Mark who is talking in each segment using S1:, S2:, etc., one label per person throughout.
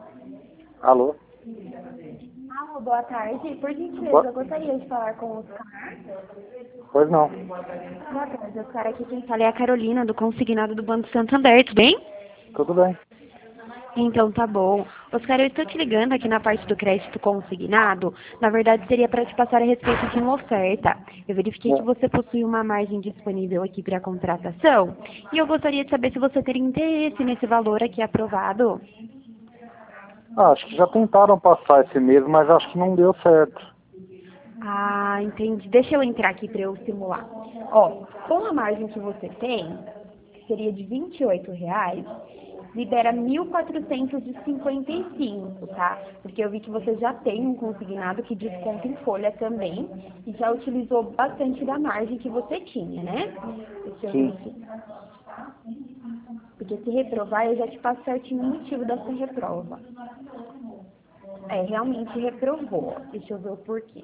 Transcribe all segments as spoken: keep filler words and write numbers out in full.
S1: Alô?
S2: Alô, boa tarde. Por gentileza,
S1: Boa...
S2: eu gostaria de falar com o Oscar.
S1: Pois não.
S2: Boa tarde, Oscar. Aqui quem fala é a Carolina, do consignado do Banco Santander, tudo bem?
S1: Tudo bem.
S2: Então tá bom. Oscar, eu estou te ligando aqui na parte do crédito consignado. Na verdade, seria para te passar a respeito de uma oferta. Eu verifiquei que
S1: É.
S2: você possui uma margem disponível aqui para contratação. E eu gostaria de saber se você teria interesse nesse valor aqui aprovado.
S1: Ah, acho que já tentaram passar esse mês, mas acho que não deu certo.
S2: Ah, entendi. Deixa eu entrar aqui para eu simular. Ó, com a margem que você tem, que seria de vinte e oito reais, libera mil quatrocentos e cinquenta e cinco, tá? Porque eu vi que você já tem um consignado que desconta em folha também e já utilizou bastante da margem que você tinha, né? Deixa eu ver
S1: Sim.
S2: aqui. Porque se reprovar, eu já te passo certinho o motivo dessa reprova. É, realmente reprovou. Deixa eu ver o porquê.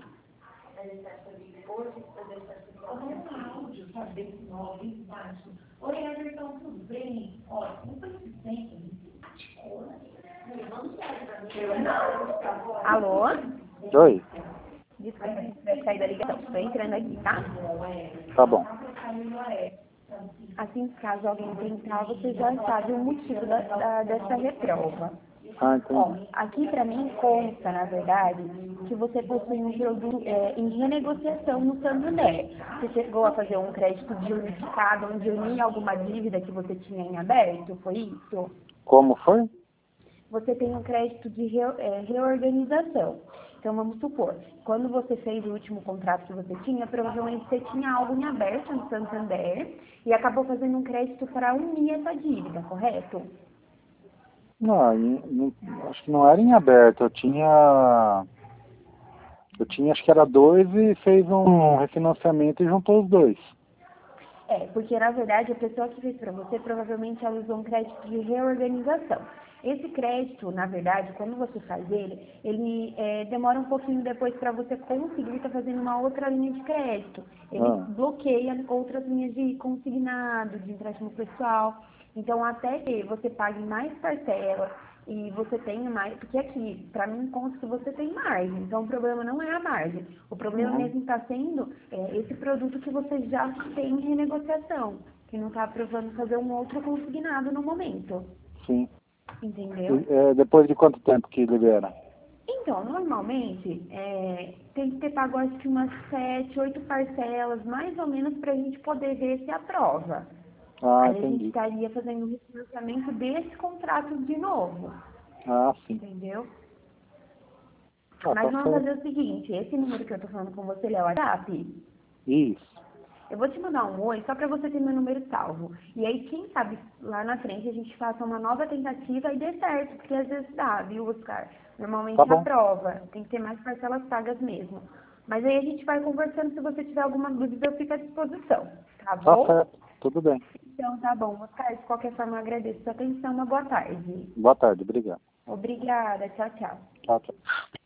S2: Oi, Everton, tudo bem? Ó, alô?
S1: Oi.
S2: Desculpa, a gente vai sair da ligação. Estou entrando aqui, tá?
S1: Tá bom.
S2: Assim, caso alguém tentar, você já sabe o motivo da, da- dessa reprova.
S1: Ah,
S2: Ó,
S1: entendi.
S2: aqui para mim consta, na verdade, que você possui um produto é, em renegociação no Santander. Você chegou a fazer um crédito de unificado, onde unia alguma dívida que você tinha em aberto, foi isso?
S1: Como foi?
S2: Você tem um crédito de reo- é, reorganização. Então, vamos supor, quando você fez o último contrato que você tinha, provavelmente você tinha algo em aberto no Santander e acabou fazendo um crédito para unir essa dívida, correto?
S1: Não, em- não- acho que não era em aberto. Eu tinha... Eu tinha, acho que era dois e fez um refinanciamento e juntou os dois.
S2: É, porque na verdade a pessoa que fez para você provavelmente ela usou um crédito de reorganização. Esse crédito, na verdade, quando você faz ele, ele é, demora um pouquinho depois para você conseguir estar fazendo uma outra linha de crédito. Ele
S1: Ah,
S2: bloqueia outras linhas de consignado, de empréstimo pessoal. Então, até que você pague mais parcelas e você tenha mais, porque aqui, para mim, consta que você tem margem, então o problema não é a margem, o problema
S1: uhum,
S2: mesmo está sendo é, esse produto que você já tem em renegociação, que não está aprovando fazer um outro consignado no momento,
S1: sim.
S2: entendeu?
S1: E, é, depois de quanto tempo que libera?
S2: Então, normalmente, é, tem que ter pago acho que umas sete, oito parcelas, mais ou menos, para a gente poder ver se aprova.
S1: Ah,
S2: Aí a gente
S1: entendi.
S2: estaria fazendo o refinanciamento desse contrato de novo,
S1: Ah, sim.
S2: entendeu?
S1: Ah,
S2: Mas
S1: tá
S2: vamos
S1: certo.
S2: fazer o seguinte, esse número que eu tô falando com você, ele é o WhatsApp?
S1: Isso.
S2: Eu vou te mandar um oi só para você ter meu número salvo. E aí, quem sabe, lá na frente a gente faça uma nova tentativa e dê certo, porque às vezes dá, viu, Oscar?
S1: Tá
S2: Normalmente
S1: bom.
S2: aprova, tem que ter mais parcelas pagas mesmo. Mas aí a gente vai conversando, se você tiver alguma dúvida, eu fico à disposição, tá
S1: Tá
S2: bom?
S1: certo. Tudo bem.
S2: Então, tá bom, Oscar, de qualquer forma eu agradeço a sua atenção, uma boa tarde.
S1: Boa tarde. Obrigado.
S2: Obrigada, tchau, tchau.
S1: Tchau, tchau.